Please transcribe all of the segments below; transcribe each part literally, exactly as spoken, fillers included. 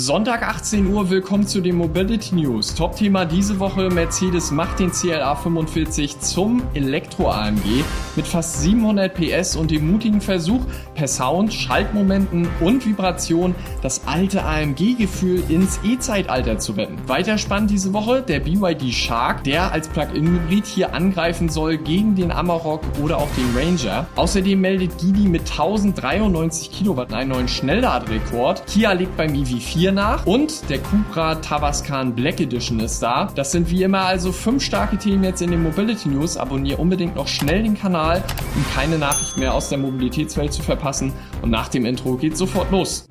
Sonntag achtzehn Uhr, willkommen zu den Mobility News. Top-Thema diese Woche: Mercedes macht den C L A fünfundvierzig zum Elektro-A M G mit fast siebenhundert P S und dem mutigen Versuch, per Sound, Schaltmomenten und Vibration das alte A M G-Gefühl ins E-Zeitalter zu retten. Weiter spannend diese Woche der B Y D Shark, der als Plug-in-Hybrid hier angreifen soll gegen den Amarok oder auch den Ranger. Außerdem meldet Geely mit tausenddreiundneunzig Kilowatt einen neuen Schnellladerekord. Kia legt beim E V vier nach und der Cupra Tavascan Black Edition ist da. Das sind wie immer also fünf starke Themen jetzt in den Mobility News. Abonniere unbedingt noch schnell den Kanal, um keine Nachricht mehr aus der Mobilitätswelt zu verpassen. Und nach dem Intro geht's sofort los.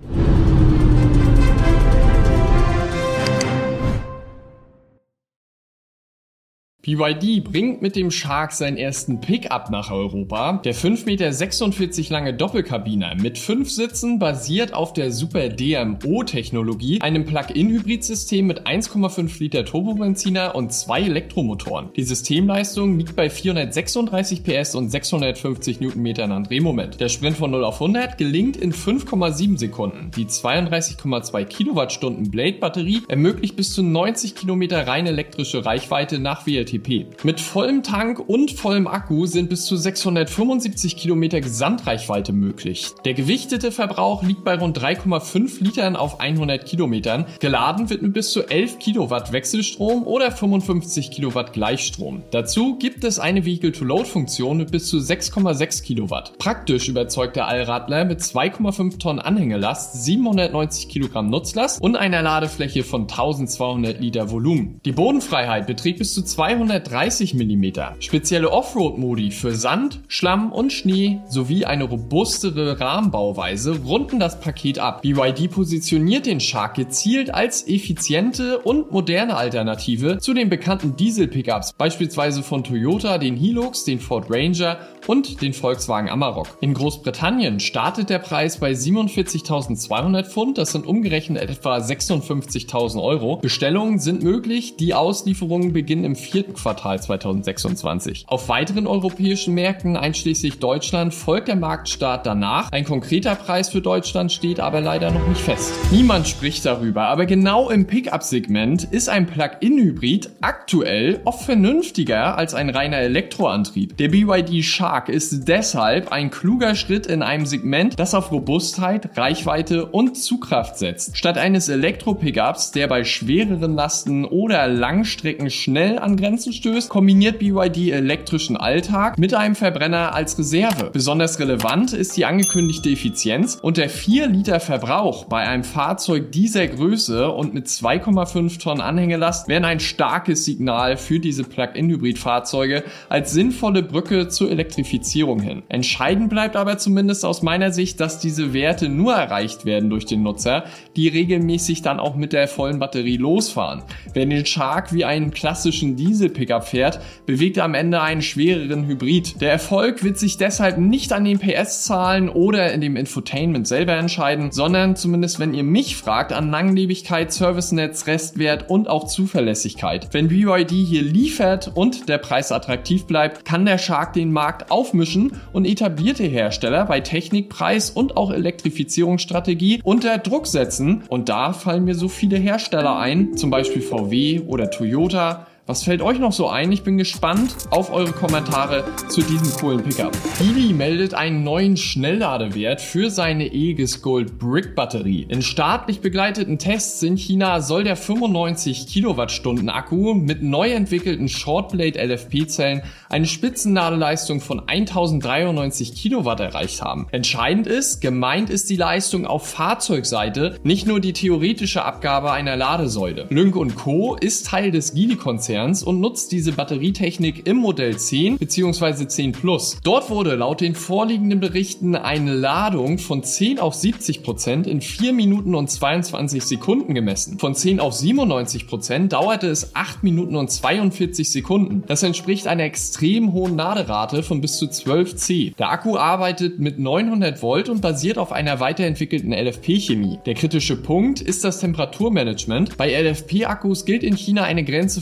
B Y D bringt mit dem Shark seinen ersten Pickup nach Europa. Der fünf Komma sechsundvierzig Meter lange Doppelkabiner mit fünf Sitzen basiert auf der Super D M O-Technologie, einem Plug-in-Hybrid-System mit eins Komma fünf Liter Turbobenziner und zwei Elektromotoren. Die Systemleistung liegt bei vierhundertsechsunddreißig P S und sechshundertfünfzig Newtonmeter an Drehmoment. Der Sprint von null auf hundert gelingt in fünf Komma sieben Sekunden. Die zweiunddreißig Komma zwei Kilowattstunden Blade-Batterie ermöglicht bis zu neunzig Kilometer rein elektrische Reichweite nach W L T P. Mit vollem Tank und vollem Akku sind bis zu sechshundertfünfundsiebzig Kilometer Gesamtreichweite möglich. Der gewichtete Verbrauch liegt bei rund drei Komma fünf Litern auf hundert Kilometern. Geladen wird mit bis zu elf Kilowatt Wechselstrom oder fünfundfünfzig Kilowatt Gleichstrom. Dazu gibt es eine Vehicle-to-Load-Funktion mit bis zu sechs Komma sechs Kilowatt. Praktisch überzeugt der Allradler mit zwei Komma fünf Tonnen Anhängelast, siebenhundertneunzig Kilogramm Nutzlast und einer Ladefläche von tausendzweihundert Liter Volumen. Die Bodenfreiheit beträgt bis zu zweihundertdreißig Millimeter. Spezielle Offroad-Modi für Sand, Schlamm und Schnee sowie eine robustere Rahmenbauweise runden das Paket ab. B Y D positioniert den Shark gezielt als effiziente und moderne Alternative zu den bekannten Diesel-Pickups, beispielsweise von Toyota, den Hilux, den Ford Ranger und den Volkswagen Amarok. In Großbritannien startet der Preis bei siebenundvierzigtausendzweihundert Pfund, das sind umgerechnet etwa sechsundfünfzigtausend Euro. Bestellungen sind möglich, die Auslieferungen beginnen im vierten Quartal zweitausendsechsundzwanzig. Auf weiteren europäischen Märkten, einschließlich Deutschland, folgt der Marktstart danach. Ein konkreter Preis für Deutschland steht aber leider noch nicht fest. Niemand spricht darüber, aber genau im Pickup-Segment ist ein Plug-in-Hybrid aktuell oft vernünftiger als ein reiner Elektroantrieb. Der B Y D Shark ist deshalb ein kluger Schritt in einem Segment, das auf Robustheit, Reichweite und Zugkraft setzt. Statt eines Elektro-Pickups, der bei schwereren Lasten oder Langstrecken schnell an Grenzen stößt, kombiniert B Y D elektrischen Alltag mit einem Verbrenner als Reserve. Besonders relevant ist die angekündigte Effizienz und der vier Liter Verbrauch bei einem Fahrzeug dieser Größe und mit zwei Komma fünf Tonnen Anhängelast wären ein starkes Signal für diese Plug-in-Hybrid-Fahrzeuge als sinnvolle Brücke zur Elektrifizierung hin. Entscheidend bleibt aber zumindest aus meiner Sicht, dass diese Werte nur erreicht werden durch den Nutzer, die regelmäßig dann auch mit der vollen Batterie losfahren. Wer den Shark wie einen klassischen Diesel-Pickup fährt, bewegt am Ende einen schwereren Hybrid. Der Erfolg wird sich deshalb nicht an den P S-Zahlen oder in dem Infotainment selber entscheiden, sondern zumindest, wenn ihr mich fragt, an Langlebigkeit, Servicenetz, Restwert und auch Zuverlässigkeit. Wenn B Y D hier liefert und der Preis attraktiv bleibt, kann der Shark den Markt aufmischen und etablierte Hersteller bei Technik, Preis und auch Elektrifizierungsstrategie unter Druck setzen. Und da fallen mir so viele Hersteller ein, zum Beispiel V W oder Toyota. Was fällt euch noch so ein? Ich bin gespannt auf eure Kommentare zu diesem coolen Pickup. Geely meldet einen neuen Schnellladewert für seine Aegis Gold Brick Batterie. In staatlich begleiteten Tests in China soll der fünfundneunzig Kilowattstunden Akku mit neu entwickelten Shortblade L F P-Zellen eine Spitzenladeleistung von tausenddreiundneunzig Kilowatt erreicht haben. Entscheidend ist, gemeint ist die Leistung auf Fahrzeugseite, nicht nur die theoretische Abgabe einer Ladesäule. Lynk und Co. ist Teil des Geely-Konzerns und nutzt diese Batterietechnik im Modell zehn bzw. zehn Plus. Dort wurde laut den vorliegenden Berichten eine Ladung von zehn auf siebzig Prozent in vier Minuten und zweiundzwanzig Sekunden gemessen. Von zehn auf siebenundneunzig Prozent dauerte es acht Minuten und zweiundvierzig Sekunden. Das entspricht einer extrem hohen Laderate von bis zu zwölf C. Der Akku arbeitet mit neunhundert Volt und basiert auf einer weiterentwickelten L F P-Chemie. Der kritische Punkt ist das Temperaturmanagement. Bei L F P-Akkus gilt in China eine Grenze von fünfundneunzig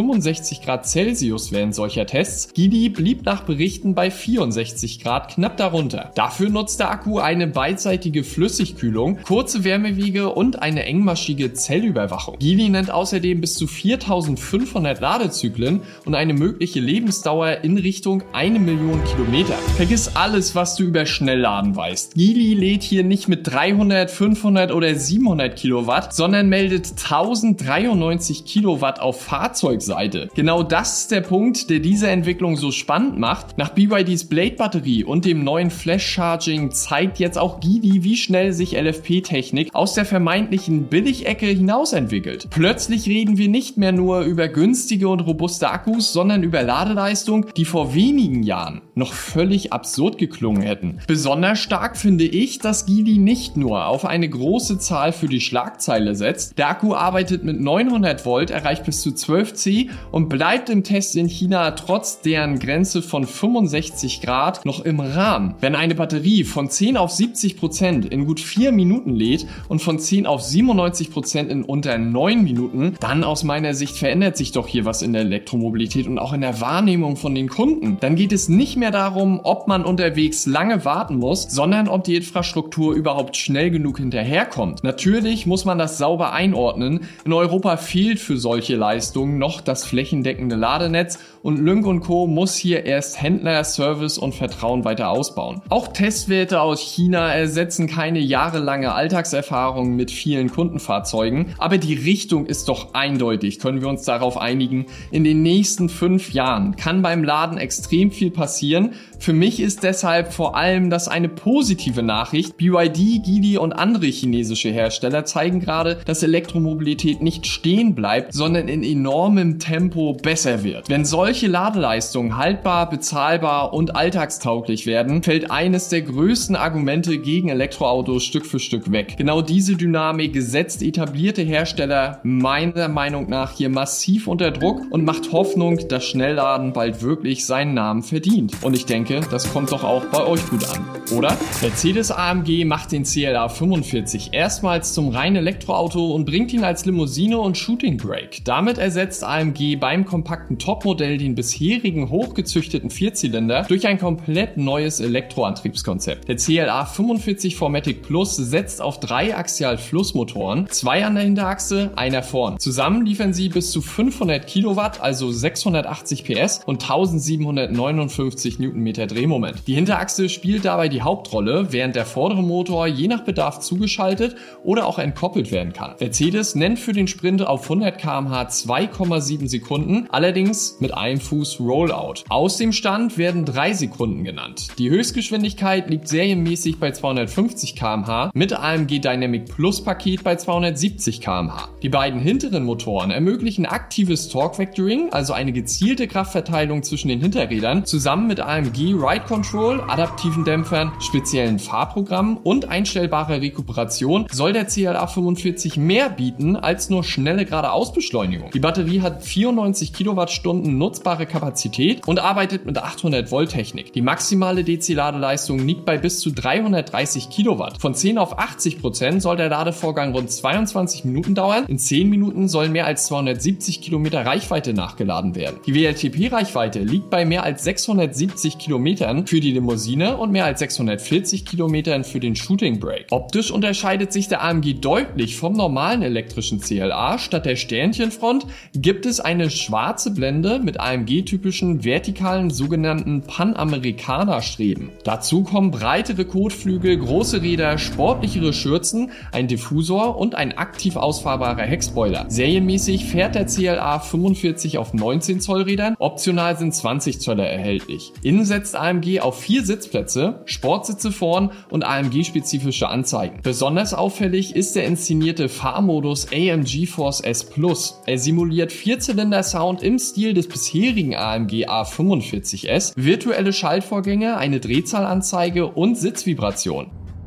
fünfundsechzig Grad Celsius während solcher Tests. Geely blieb nach Berichten bei vierundsechzig Grad, knapp darunter. Dafür nutzt der Akku eine beidseitige Flüssigkühlung, kurze Wärmewege und eine engmaschige Zellüberwachung. Geely nennt außerdem bis zu viertausendfünfhundert Ladezyklen und eine mögliche Lebensdauer in Richtung eine Million Kilometer. Vergiss alles, was du über Schnellladen weißt. Geely lädt hier nicht mit dreihundert, fünfhundert oder siebenhundert Kilowatt, sondern meldet tausenddreiundneunzig Kilowatt auf Fahrzeugseite. Genau das ist der Punkt, der diese Entwicklung so spannend macht. Nach B Y Ds Blade-Batterie und dem neuen Flash-Charging zeigt jetzt auch Geely, wie schnell sich L F P-Technik aus der vermeintlichen Billigecke hinaus entwickelt. Plötzlich reden wir nicht mehr nur über günstige und robuste Akkus, sondern über Ladeleistung, die vor wenigen Jahren noch völlig absurd geklungen hätten. Besonders stark finde ich, dass Geely nicht nur auf eine große Zahl für die Schlagzeile setzt. Der Akku arbeitet mit neunhundert Volt, erreicht bis zu zwölf C und bleibt im Test in China trotz deren Grenze von fünfundsechzig Grad noch im Rahmen. Wenn eine Batterie von zehn auf siebzig Prozent in gut vier Minuten lädt und von zehn auf siebenundneunzig Prozent in unter neun Minuten, dann aus meiner Sicht verändert sich doch hier was in der Elektromobilität und auch in der Wahrnehmung von den Kunden. Dann geht es nicht mehr darum, ob man unterwegs lange warten muss, sondern ob die Infrastruktur überhaupt schnell genug hinterherkommt. Natürlich muss man das sauber einordnen. In Europa fehlt für solche Leistungen noch das flächendeckende Ladenetz und Lynk und Co. muss hier erst Händler, Service und Vertrauen weiter ausbauen. Auch Testwerte aus China ersetzen keine jahrelange Alltagserfahrung mit vielen Kundenfahrzeugen, aber die Richtung ist doch eindeutig, können wir uns darauf einigen. In den nächsten fünf Jahren kann beim Laden extrem viel passieren. Für mich ist deshalb vor allem das eine positive Nachricht. B Y D, Geely und andere chinesische Hersteller zeigen gerade, dass Elektromobilität nicht stehen bleibt, sondern in enormem Tempo besser wird. Wenn solche Ladeleistungen haltbar, bezahlbar und alltagstauglich werden, fällt eines der größten Argumente gegen Elektroautos Stück für Stück weg. Genau diese Dynamik setzt etablierte Hersteller meiner Meinung nach hier massiv unter Druck und macht Hoffnung, dass Schnellladen bald wirklich seinen Namen verdient. Und ich denke, das kommt doch auch bei euch gut an, oder? Mercedes-A M G macht den C L A fünfundvierzig erstmals zum reinen Elektroauto und bringt ihn als Limousine und Shooting Brake. Damit ersetzt A M G beim kompakten Topmodell den bisherigen hochgezüchteten Vierzylinder durch ein komplett neues Elektroantriebskonzept. Der C L A fünfundvierzig vier Matic Plus setzt auf drei Axial-Flussmotoren, zwei an der Hinterachse, einer vorn. Zusammen liefern sie bis zu fünfhundert Kilowatt, also sechshundertachtzig P S und eintausendsiebenhundertneunundfünfzig Newtonmeter Drehmoment. Die Hinterachse spielt dabei die Hauptrolle, während der vordere Motor je nach Bedarf zugeschaltet oder auch entkoppelt werden kann. Mercedes nennt für den Sprint auf hundert Kilometer pro Stunde zwei Komma sieben Sekunden, allerdings mit einem Fuß Rollout. Aus dem Stand werden drei Sekunden genannt. Die Höchstgeschwindigkeit liegt serienmäßig bei zweihundertfünfzig Kilometer pro Stunde, mit A M G Dynamic Plus Paket bei zweihundertsiebzig Kilometer pro Stunde. Die beiden hinteren Motoren ermöglichen aktives Torque Vectoring, also eine gezielte Kraftverteilung zwischen den Hinterrädern, zusammen mit A M G Ride Control, adaptiven Dämpfern, speziellen Fahrprogrammen und einstellbarer Rekuperation soll der C L A fünfundvierzig mehr bieten als nur schnelle Geradeausbeschleunigung. Die Batterie hat vierundneunzig Kilowattstunden nutzbare Kapazität und arbeitet mit achthundert Volt Technik. Die maximale D C-Ladeleistung liegt bei bis zu dreihundertdreißig Kilowatt. Von zehn auf achtzig Prozent soll der Ladevorgang rund zweiundzwanzig Minuten dauern. In zehn Minuten sollen mehr als zweihundertsiebzig Kilometer Reichweite nachgeladen werden. Die W L T P-Reichweite liegt bei mehr als sechshundertsiebzig Kilometern für die Limousine und mehr als sechshundertvierzig Kilometern für den Shooting Brake. Optisch unterscheidet sich der A M G deutlich vom normalen elektrischen C L A. Statt der Sternchenfront gibt es eine schwarze Blende mit A M G-typischen vertikalen sogenannten Panamericana-Streben. Dazu kommen breitere Kotflügel, große Räder, sportlichere Schürzen, ein Diffusor und ein aktiv ausfahrbarer Heckspoiler. Serienmäßig fährt der C L A fünfundvierzig auf neunzehn Zoll Rädern, optional sind zwanzig Zöller erhältlich. Innen setzt A M G auf vier Sitzplätze, Sportsitze vorn und A M G-spezifische Anzeigen. Besonders auffällig ist der inszenierte Fahrmodus A M G Force S Plus. Er simuliert Vierzylinder-Sound im Stil des bisherigen A M G A fünfundvierzig S, virtuelle Schaltvorgänge, eine Drehzahlanzeige und Sitzvibration.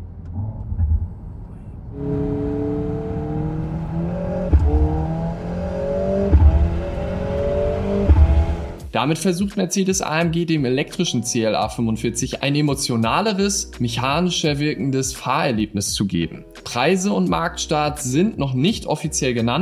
Damit versucht Mercedes-A M G dem elektrischen C L A fünfundvierzig ein emotionaleres, mechanischer wirkendes Fahrerlebnis zu geben. Preise und Marktstart sind noch nicht offiziell genannt,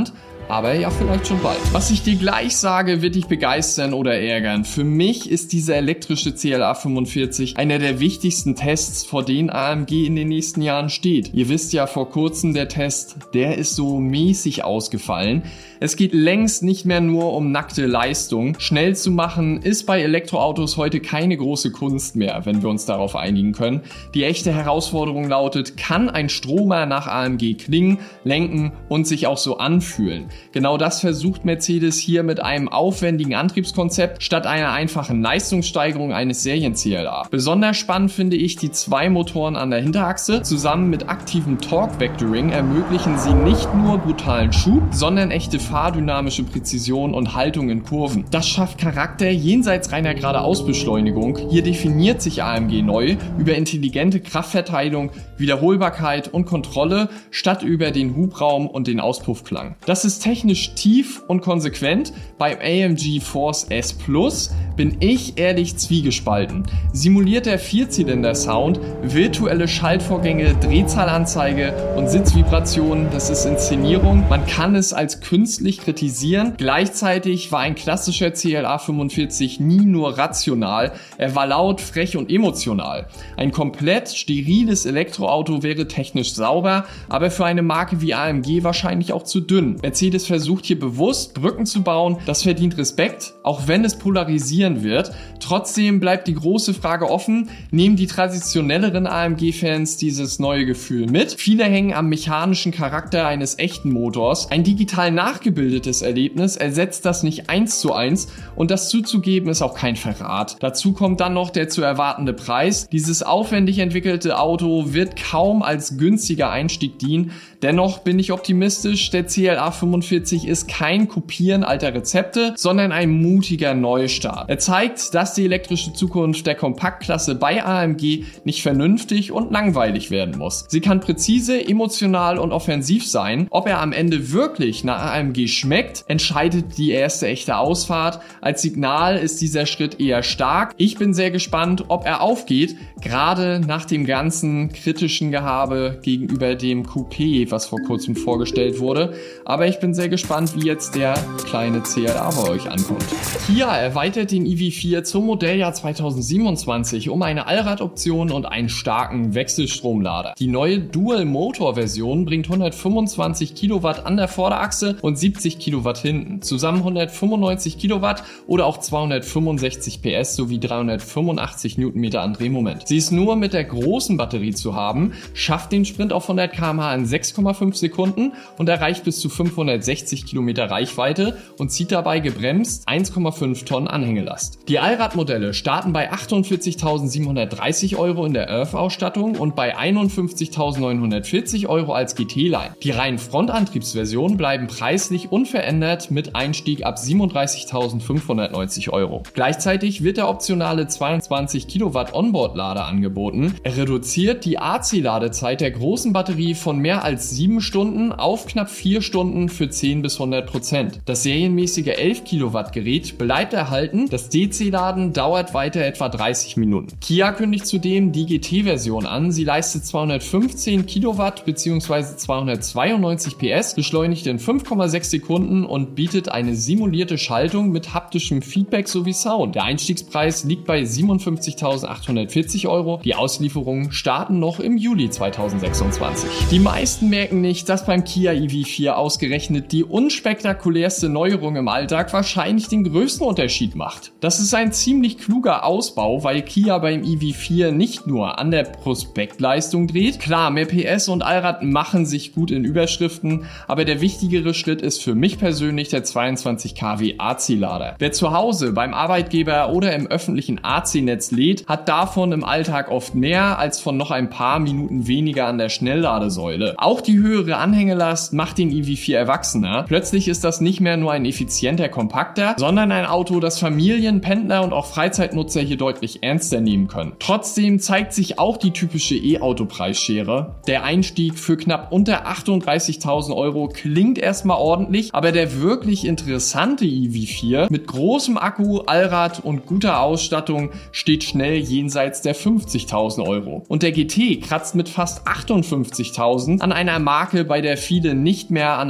aber ja vielleicht schon bald. Was ich dir gleich sage, wird dich begeistern oder ärgern. Für mich ist dieser elektrische C L A fünfundvierzig einer der wichtigsten Tests, vor denen A M G in den nächsten Jahren steht. Ihr wisst ja, vor kurzem der Test, der ist so mäßig ausgefallen. Es geht längst nicht mehr nur um nackte Leistung. Schnell zu machen ist bei Elektroautos heute keine große Kunst mehr, wenn wir uns darauf einigen können. Die echte Herausforderung lautet, kann ein Stromer nach A M G klingen, lenken und sich auch so anfühlen? Genau das versucht Mercedes hier mit einem aufwendigen Antriebskonzept statt einer einfachen Leistungssteigerung eines Serien-C L A. Besonders spannend finde ich die zwei Motoren an der Hinterachse. Zusammen mit aktivem Torque-Vectoring ermöglichen sie nicht nur brutalen Schub, sondern echte fahrdynamische Präzision und Haltung in Kurven. Das schafft Charakter jenseits reiner Geradeausbeschleunigung. Hier definiert sich A M G neu über intelligente Kraftverteilung, Wiederholbarkeit und Kontrolle statt über den Hubraum und den Auspuffklang. Das ist technisch tief und konsequent. Beim A M G Force S Plus bin ich ehrlich zwiegespalten. Simuliert der Vierzylinder-Sound, virtuelle Schaltvorgänge, Drehzahlanzeige und Sitzvibrationen, das ist Inszenierung. Man kann es als künstlich kritisieren. Gleichzeitig war ein klassischer C L A fünfundvierzig nie nur rational, er war laut, frech und emotional. Ein komplett steriles Elektroauto wäre technisch sauber, aber für eine Marke wie A M G wahrscheinlich auch zu dünn. Mercedes versucht hier bewusst Brücken zu bauen, das verdient Respekt, auch wenn es polarisieren wird. Trotzdem bleibt die große Frage offen, nehmen die traditionelleren A M G-Fans dieses neue Gefühl mit? Viele hängen am mechanischen Charakter eines echten Motors. Ein digital nachgebildetes Erlebnis ersetzt das nicht eins zu eins und das zuzugeben ist auch kein Verrat. Dazu kommt dann noch der zu erwartende Preis. Dieses aufwendig entwickelte Auto wird kaum als günstiger Einstieg dienen. Dennoch bin ich optimistisch, der C L A fünfundvierzig ist kein Kopieren alter Rezepte, sondern ein mutiger Neustart. Er zeigt, dass die elektrische Zukunft der Kompaktklasse bei A M G nicht vernünftig und langweilig werden muss. Sie kann präzise, emotional und offensiv sein. Ob er am Ende wirklich nach A M G schmeckt, entscheidet die erste echte Ausfahrt. Als Signal ist dieser Schritt eher stark. Ich bin sehr gespannt, ob er aufgeht, gerade nach dem ganzen kritischen Gehabe gegenüber dem Coupé, was vor kurzem vorgestellt wurde. Aber ich bin sehr gespannt, wie jetzt der kleine C L A bei euch ankommt. Kia erweitert den i V vier zum Modelljahr zweitausendsiebenundzwanzig um eine Allradoption und einen starken Wechselstromlader. Die neue Dual-Motor-Version bringt hundertfünfundzwanzig Kilowatt an der Vorderachse und siebzig Kilowatt hinten. Zusammen hundertfünfundneunzig Kilowatt oder auch zweihundertfünfundsechzig P S sowie dreihundertfünfundachtzig Newtonmeter an Drehmoment. Sie ist nur mit der großen Batterie zu haben, schafft den Sprint auf hundert Kilometer pro Stunde in sechs Komma fünf Sekunden und erreicht bis zu fünfhundertsechzig Kilometer Reichweite und zieht dabei gebremst eins Komma fünf Tonnen Anhängelast. Die Allradmodelle starten bei achtundvierzigtausendsiebenhundertdreißig Euro in der Earth-Ausstattung und bei einundfünfzigtausendneunhundertvierzig Euro als G T-Line. Die reinen Frontantriebsversionen bleiben preislich unverändert mit Einstieg ab siebenunddreißigtausendfünfhundertneunzig Euro. Gleichzeitig wird der optionale zweiundzwanzig Kilowatt Onboard-Lader angeboten. Er reduziert die A C-Ladezeit der großen Batterie von mehr als sieben Stunden auf knapp vier Stunden für zehn bis hundert Prozent. Das serienmäßige elf Kilowatt Gerät bleibt erhalten, das D C-Laden dauert weiter etwa dreißig Minuten. Kia kündigt zudem die G T-Version an. Sie leistet zweihundertfünfzehn Kilowatt bzw. zweihundertzweiundneunzig P S, beschleunigt in fünf Komma sechs Sekunden und bietet eine simulierte Schaltung mit haptischem Feedback sowie Sound. Der Einstiegspreis liegt bei siebenundfünfzigtausendachthundertvierzig Euro. Die Auslieferungen starten noch im Juli zweitausendsechsundzwanzig. Die meisten merken nicht, dass beim Kia i V vier ausgerechnet die unspektakulärste Neuerung im Alltag wahrscheinlich den größten Unterschied macht. Das ist ein ziemlich kluger Ausbau, weil Kia beim i V vier nicht nur an der Prospektleistung dreht. Klar, mehr P S und Allrad machen sich gut in Überschriften, aber der wichtigere Schritt ist für mich persönlich der zweiundzwanzig Kilowatt A C-Lader. Wer zu Hause, beim Arbeitgeber oder im öffentlichen A C-Netz lädt, hat davon im Alltag oft mehr als von noch ein paar Minuten weniger an der Schnellladesäule. Auch die höhere Anhängelast macht den i V vier erwachsener. Plötzlich ist das nicht mehr nur ein effizienter Kompakter, sondern ein Auto, das Familien, Pendler und auch Freizeitnutzer hier deutlich ernster nehmen können. Trotzdem zeigt sich auch die typische E-Auto-Preisschere. Der Einstieg für knapp unter achtunddreißigtausend Euro klingt erstmal ordentlich, aber der wirklich interessante i V vier mit großem Akku, Allrad und guter Ausstattung steht schnell jenseits der fünfzigtausend Euro. Und der G T kratzt mit fast achtundfünfzigtausend an einer Marke, bei der viele nicht mehr an ein Kompakt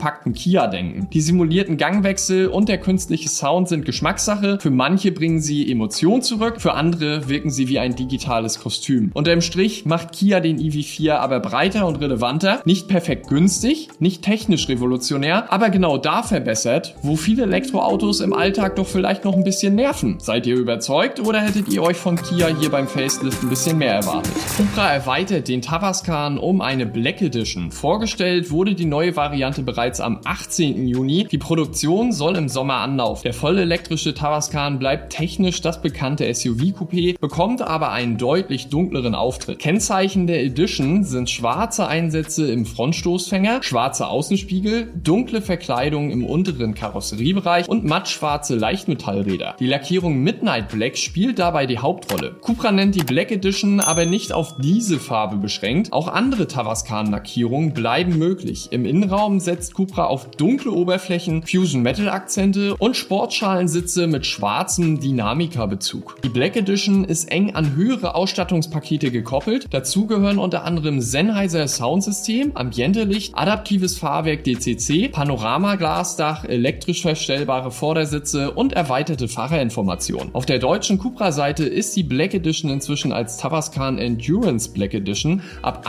kompakten Kia denken. Die simulierten Gangwechsel und der künstliche Sound sind Geschmackssache. Für manche bringen sie Emotionen zurück, für andere wirken sie wie ein digitales Kostüm. Unterm Strich macht Kia den E V vier aber breiter und relevanter, nicht perfekt günstig, nicht technisch revolutionär, aber genau da verbessert, wo viele Elektroautos im Alltag doch vielleicht noch ein bisschen nerven. Seid ihr überzeugt oder hättet ihr euch von Kia hier beim Facelift ein bisschen mehr erwartet? Cupra erweitert den Tavascan um eine Black Edition. Vorgestellt wurde die neue Variante bereits am achtzehnten Juni. Die Produktion soll im Sommer anlaufen. Der voll elektrische Tavascan bleibt technisch das bekannte S U V-Coupé, bekommt aber einen deutlich dunkleren Auftritt. Kennzeichen der Edition sind schwarze Einsätze im Frontstoßfänger, schwarze Außenspiegel, dunkle Verkleidung im unteren Karosseriebereich und mattschwarze Leichtmetallräder. Die Lackierung Midnight Black spielt dabei die Hauptrolle. Cupra nennt die Black Edition aber nicht auf diese Farbe beschränkt. Auch andere Tavascan-Lackierungen bleiben möglich. Im Innenraum setzt Cupra auf dunkle Oberflächen, Fusion-Metal-Akzente und Sportschalensitze mit schwarzem Dynamica-Bezug. Die Black Edition ist eng an höhere Ausstattungspakete gekoppelt. Dazu gehören unter anderem Sennheiser Soundsystem, Ambiente-Licht, adaptives Fahrwerk D C C, Panoramaglasdach, elektrisch verstellbare Vordersitze und erweiterte Fahrerinformationen. Auf der deutschen Cupra-Seite ist die Black Edition inzwischen als Tavascan Endurance Black Edition ab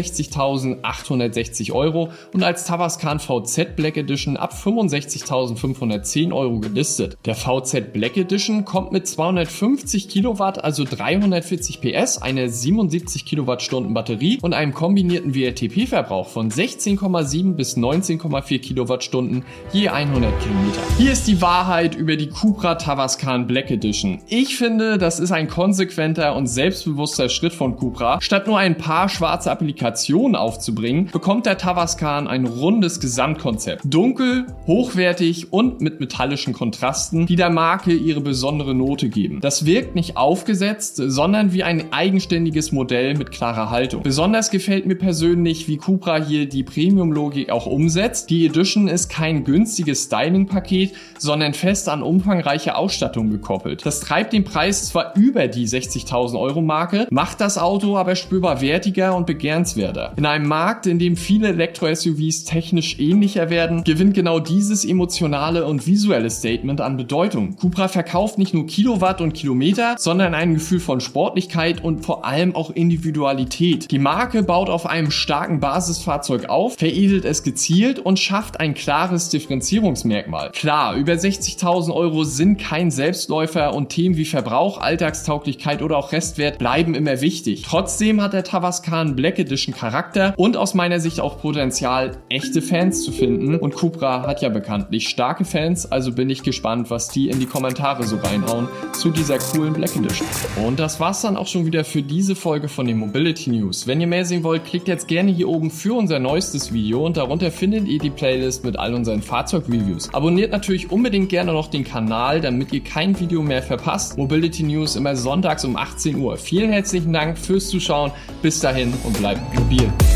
einundsechzigtausendachthundertsechzig Euro und als Tavascan V Z Black Edition ab fünfundsechzigtausendfünfhundertzehn Euro gelistet. Der V Z Black Edition kommt mit zweihundertfünfzig Kilowatt, also dreihundertvierzig P S, einer siebenundsiebzig Kilowattstunden Batterie und einem kombinierten W L T P-Verbrauch von sechzehn Komma sieben bis neunzehn Komma vier Kilowattstunden je hundert Kilometer. Hier ist die Wahrheit über die Cupra Tavascan Black Edition. Ich finde, das ist ein konsequenter und selbstbewusster Schritt von Cupra. Statt nur ein paar schwarze Applikationen aufzubringen, bekommt der Tavascan ein rundes Gesamtkonzept. Dunkel, hochwertig und mit metallischen Kontrasten, die der Marke ihre besondere Note geben. Das wirkt nicht aufgesetzt, sondern wie ein eigenständiges Modell mit klarer Haltung. Besonders gefällt mir persönlich, wie Cupra hier die Premium-Logik auch umsetzt. Die Edition ist kein günstiges Styling-Paket, sondern fest an umfangreiche Ausstattung gekoppelt. Das treibt den Preis zwar über die sechzigtausend Euro Marke, macht das Auto aber spürbar wertiger und begehrenswerter. In einem Markt, in dem viele Elektro-S U Vs technisch ähnlicher werden, gewinnt genau dieses emotionale und visuelle Statement an Bedeutung. Cupra verkauft nicht nur Kilowatt und Kilometer, sondern ein Gefühl von Sportlichkeit und vor allem auch Individualität. Die Marke baut auf einem starken Basisfahrzeug auf, veredelt es gezielt und schafft ein klares Differenzierungsmerkmal. Klar, über sechzigtausend Euro sind kein Selbstläufer und Themen wie Verbrauch, Alltagstauglichkeit oder auch Restwert bleiben immer wichtig. Trotzdem hat der Tavascan Black Edition Charakter und aus meiner Sicht auch Potenzial, echte Fans zu finden. Und Cupra hat ja bekanntlich starke Fans, also bin ich gespannt, was die in die Kommentare so reinhauen zu dieser coolen Black Edition. Und das war's dann auch schon wieder für diese Folge von den Mobility News. Wenn ihr mehr sehen wollt, klickt jetzt gerne hier oben für unser neuestes Video und darunter findet ihr die Playlist mit all unseren Fahrzeugreviews. Abonniert natürlich unbedingt gerne noch den Kanal, damit ihr kein Video mehr verpasst. Mobility News immer sonntags um achtzehn Uhr. Vielen herzlichen Dank fürs Zuschauen. Bis dahin und bleibt mobil.